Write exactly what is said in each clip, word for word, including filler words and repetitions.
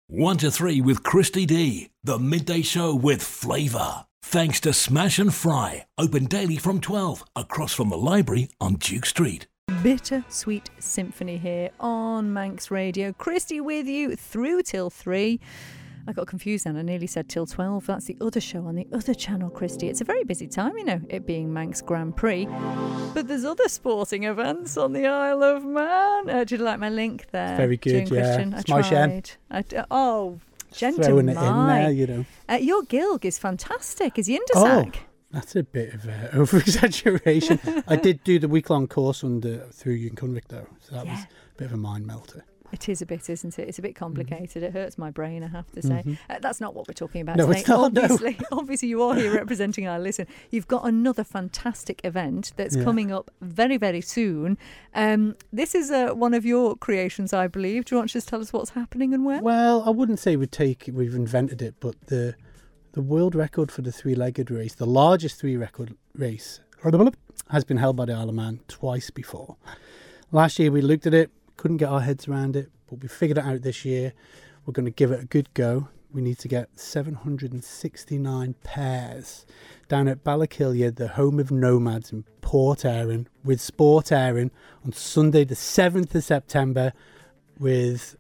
One to three with Christy D, the midday show with flavour. Thanks to Smash and Fry, open daily from twelve, across from the library on Duke Street. Bittersweet Symphony here on Manx Radio. Christy with you through till three. I got confused then. I nearly said till twelve. That's the other show on the other channel, Christy. It's a very busy time, you know, it being Manx Grand Prix. But there's other sporting events on the Isle of Man. Uh, do you like my link there? Very good, Jane yeah. Christian? It's I my tried. Shen. I, oh, gentlemen. Throwing it in there, you know. Uh, your gilg is fantastic. Is he Indersack? Oh, that's a bit of uh, over-exaggeration. I did do the week-long course under through Uncunvic, though, so that yeah. was a bit of a mind melter. It is a bit, isn't it? It's a bit complicated. Mm-hmm. It hurts my brain, I have to say. Mm-hmm. Uh, that's not what we're talking about no, today. It's not, obviously, no. obviously, you are here representing our listen. You've got another fantastic event that's yeah. coming up very, very soon. Um, this is uh, one of your creations, I believe. Do you want to just tell us what's happening and when? Well, I wouldn't say we take we've invented it, but the the world record for the three-legged race, the largest three-record race, has been held by the Isle of Man twice before. Last year we looked at it, couldn't get our heads around it, but we figured it out this year. We're going to give it a good go. We need to get seven hundred sixty-nine pairs down at Ballakillia, the home of nomads in Port Erin, with Sport Erin on Sunday the seventh of September, with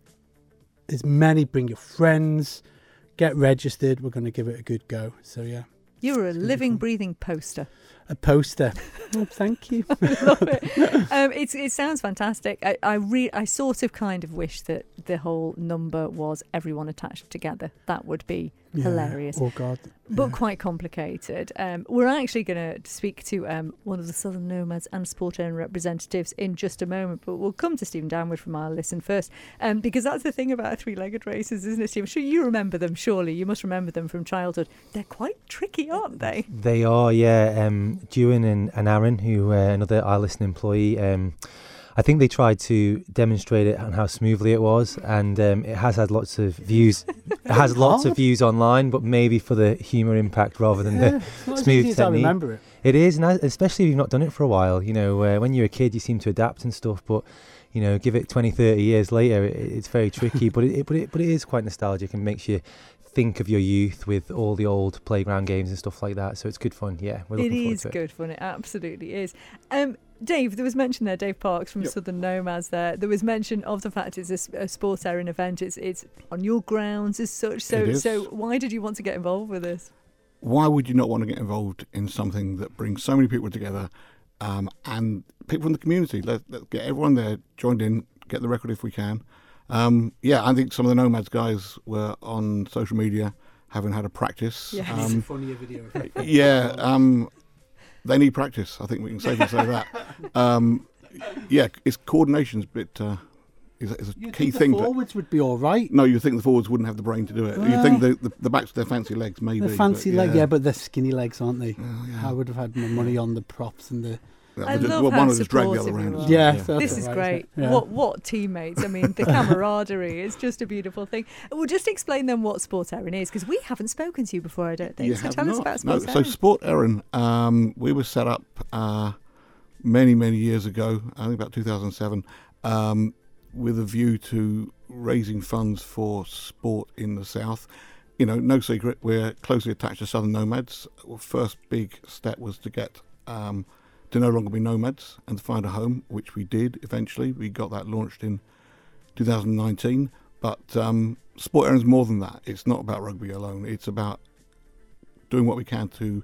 as many, bring your friends, get registered. We're going to give it a good go. So yeah. You're a living, breathing poster. A poster. Oh, thank you. I love it. Um, it's, it sounds fantastic. I I, re- I sort of kind of wish that the whole number was everyone attached together. That would be yeah. hilarious. Oh, God. But yeah. quite complicated. Um, we're actually going to speak to um, one of the Southern Nomads and Sport Erin representatives in just a moment. But we'll come to Stephen Downwood from our listen first. Um, because that's the thing about three-legged races, isn't it, Stephen? Sure, you remember them, surely. You must remember them from childhood. They're quite tricky, aren't they? They are, yeah. Um, Dewan and, and Aaron, who uh, another iListen employee, um, I think they tried to demonstrate it and how smoothly it was, and um, it has had lots of views. It has lots of views online, but maybe for the humour impact rather than yeah, the smooth technique. I remember it. It is, and especially if you've not done it for a while. You know, uh, when you're a kid, you seem to adapt and stuff, but you know, give it twenty, thirty years later, it, it's very tricky. but it, but it, but it is quite nostalgic and makes you think of your youth with all the old playground games and stuff like that. So it's good fun. Yeah, we're looking it forward is to it. good fun. It absolutely is. Um, Dave, there was mention there, Dave Parks from yep. Southern Nomads there. There was mention of the fact it's a, a Sport Erin event. It's it's on your grounds as such. So so why did you want to get involved with this? Why would you not want to get involved in something that brings so many people together um, and people from the community? Let, let's get everyone there joined in, get the record if we can. Um, yeah, I think some of the Nomads guys were on social media having had a practice. Yes. Um, funny video. yeah, um, they need practice. I think we can safely say that. Um, yeah, it's coordination's a bit uh, is, is a You'd key think thing. The forwards would be all right. No, you think the forwards wouldn't have the brain to do it. Uh, you think the, the the backs of their fancy legs, maybe. The fancy but, leg, yeah. yeah, but they're skinny legs, aren't they? Oh, yeah. I would have had my money on the props and the. Yeah, I just, love well, how one would just drag the other supportive you around. are. Yeah, yeah. that's This is right, great. yeah. What what teammates? I mean, the camaraderie is just a beautiful thing. We'll just explain then what Sport Erin is, because we haven't spoken to you before, I don't think. You so have tell not. us about no, Sport So Erin. Sport Erin, um, we were set up uh, many, many years ago, I think about two thousand seven, um, with a view to raising funds for sport in the south. You know, no secret, we're closely attached to Southern Nomads. Our first big step was to get um, to no longer be nomads and to find a home, which we did eventually. We got that launched in two thousand nineteen. But um, Sport Erin's more than that. It's not about rugby alone. It's about doing what we can to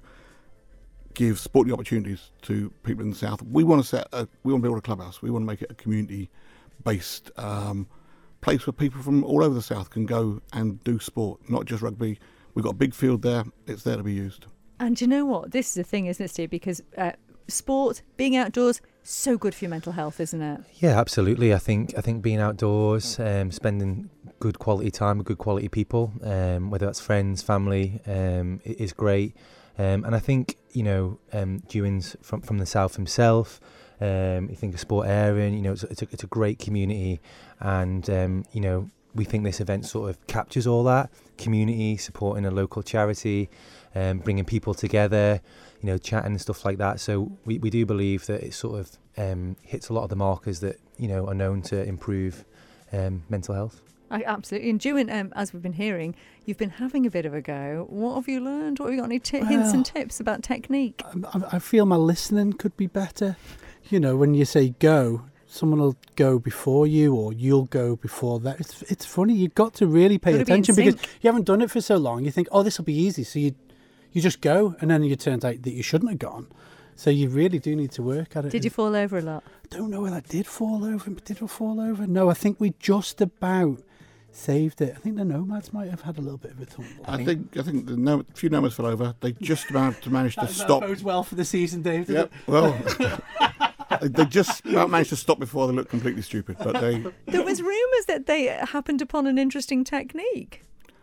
give sporting opportunities to people in the south. We want to set a, we want to build a clubhouse. We want to make it a community-based um, place where people from all over the south can go and do sport, not just rugby. We've got a big field there. It's there to be used. And you know what? This is the thing, isn't it, Steve? Because uh, sport, being outdoors, so good for your mental health, isn't it? Yeah, absolutely. I think I think being outdoors, um, spending good quality time with good quality people, um, whether that's friends, family, um, it is great. Um, and I think, you know, um, Dewan's from, from the south himself. Um, you think of Sport Erin, you know, it's, it's, a, it's a great community. And, um, you know, we think this event sort of captures all that. Community, supporting a local charity, um, bringing people together, you know, chatting and stuff like that. So we, we do believe that it sort of um, hits a lot of the markers that, you know, are known to improve um, mental health. I, absolutely. And Jewin, um, as we've been hearing, you've been having a bit of a go. What have you learned? What have you got? Any t- Well, hints and tips about technique? I, I feel my listening could be better. You know, when you say go, someone will go before you or you'll go before that. It's it's funny. You've got to really pay Gotta be in attention because sync. you haven't done it for so long. You think, oh, this will be easy. So you you just go, and then it turns out that you shouldn't have gone. So you really do need to work at it. Did you fall over a lot? I don't know whether I did fall over. Did I fall over? No, I think we just about saved it. I think the Nomads might have had a little bit of a tumble. I think I think the no, few Nomads fell over. They just about managed to that, stop. That bodes well for the season, Dave. Yep. Well, they just about managed to stop before they looked completely stupid. But they. There was rumours that they happened upon an interesting technique.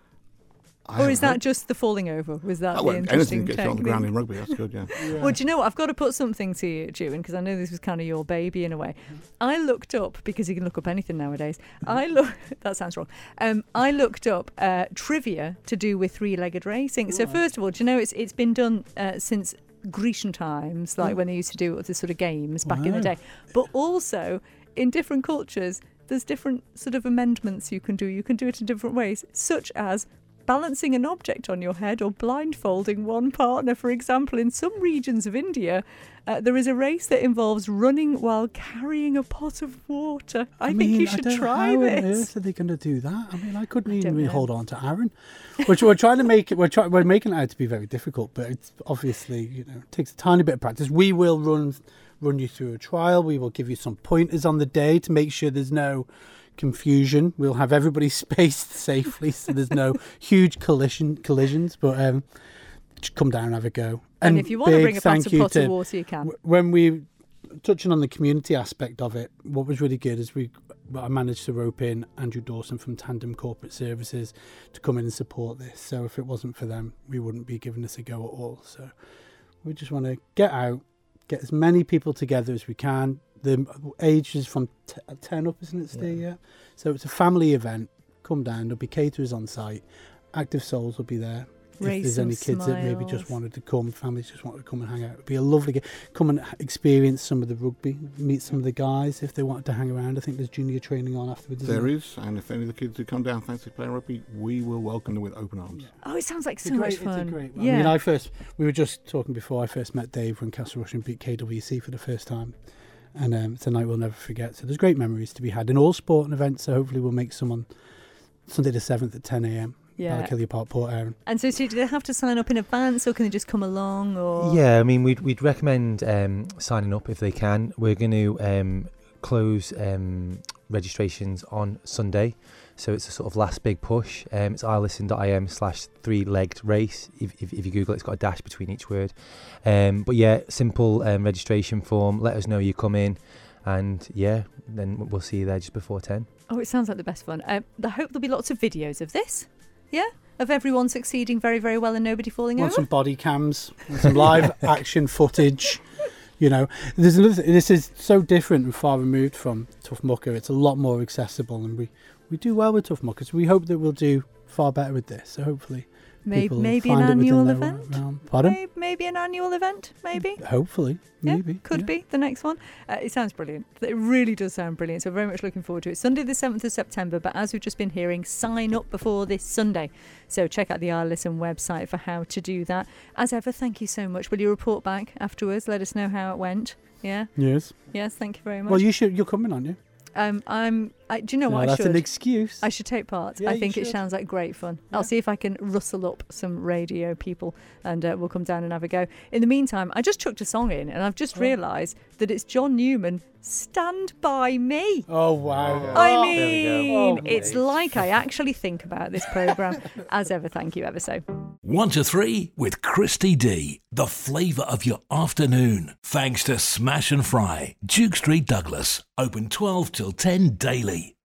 I Or haven't is that heard- just the falling over? Was that Oh, the well, interesting anything gets you on the technique? ground in rugby. That's good. Yeah. Well, do you know what? I've got to put something to you, Jewin, because I know this was kind of your baby in a way. I looked up, because you can look up anything nowadays. I look. That sounds wrong. Um, I looked up uh, trivia to do with three-legged racing. So first of all, do you know it's it's been done uh, since Grecian times, like when they used to do the sort of games back in the Wow. day. But also in different cultures, there's different sort of amendments you can do. You can do it in different ways, such as balancing an object on your head or blindfolding one partner. For example, in some regions of India, uh, there is a race that involves running while carrying a pot of water. I, think mean, you I should don't know try how on this. earth are they going to do that? I mean, I couldn't even don't really know. hold on to Aaron. Which we're trying to make it. We're trying. We're making it out to be very difficult, but it's obviously, you know, it takes a tiny bit of practice. We will run run you through a trial. We will give you some pointers on the day to make sure there's no confusion. We'll have everybody spaced safely, so there's no huge collision collisions. But um, just come down and have a go. And if you want to big bring a pot thank of, you pot to- of water, you can. w- when we touching on the community aspect of it, what was really good is we I managed to rope in Andrew Dawson from Tandem Corporate Services to come in and support this. So if it wasn't for them, we wouldn't be giving this a go at all. So we just want to get out, get as many people together as we can. The age is from t- ten up, isn't it, Steve? Yeah. So it's a family event. Come down. There'll be caterers on site. Active Souls will be there. Raise if there's some any kids that maybe just smiles. wanted to come, families just wanted to come and hang out, it'd be a lovely get. Come and experience some of the rugby, meet some of the guys if they wanted to hang around. I think there's junior training on afterwards. isn't There there? is, and if any of the kids who come down fancy playing rugby, we will welcome them with open arms. Oh, it sounds like It's a so great, much fun. It's a great. Yeah. I mean, I first we were just talking before I first met Dave when Castle Russian beat K W C for the first time, and um, it's a night we'll never forget. So there's great memories to be had in all sport and events. So hopefully we'll make some on Sunday the seventh at ten a.m. Yeah. Ballakilly Park, Port Erin. And so, so do they have to sign up in advance, or can they just come along? Or Yeah, I mean, we'd we'd recommend um, signing up if they can. We're going to um, close um, registrations on Sunday, so it's a sort of last big push. Um, it's ilisten.im slash three-legged race. If, if, if you Google it, it's got a dash between each word. Um, but yeah, simple um, registration form. Let us know you come in, and yeah, then we'll see you there just before ten. Oh, it sounds like the best fun. Uh, I hope there'll be lots of videos of this. Yeah, of everyone succeeding very, very well and nobody falling Want over. some body cams, want some live action footage. You know, there's another. Th- this is so different and far removed from Tough Mucker. It's a lot more accessible, and we, we do well with Tough Muckers. We hope that we'll do far better with this. So hopefully, Maybe, people maybe an find it within annual their event. realm. Pardon? Maybe, maybe an annual event. Maybe. Hopefully, Yeah, maybe could yeah. be the next one. Uh, it sounds brilliant. It really does sound brilliant. So very much looking forward to it. Sunday the seventh of September. But as we've just been hearing, sign up before this Sunday. So check out the I Listen website for how to do that. As ever, thank you so much. Will you report back afterwards? Let us know how it went. Yeah. Yes. Yes. Thank you very much. Well, you should. You're coming, aren't you? um, I'm. I, do you know No, what I that's should? an excuse. I should take part. Yeah, I you think it should. sounds like great fun. Yeah. I'll see if I can rustle up some radio people and uh, we'll come down and have a go. In the meantime, I just chucked a song in and I've just Oh. realised that it's John Newman, Stand By Me. Oh wow! I Oh, mean, Oh, it's mate. like I actually think about this programme. As ever, thank you ever so. One to three with Christy D, the flavour of your afternoon. Thanks to Smash and Fry, Duke Street, Douglas. Open twelve till ten daily.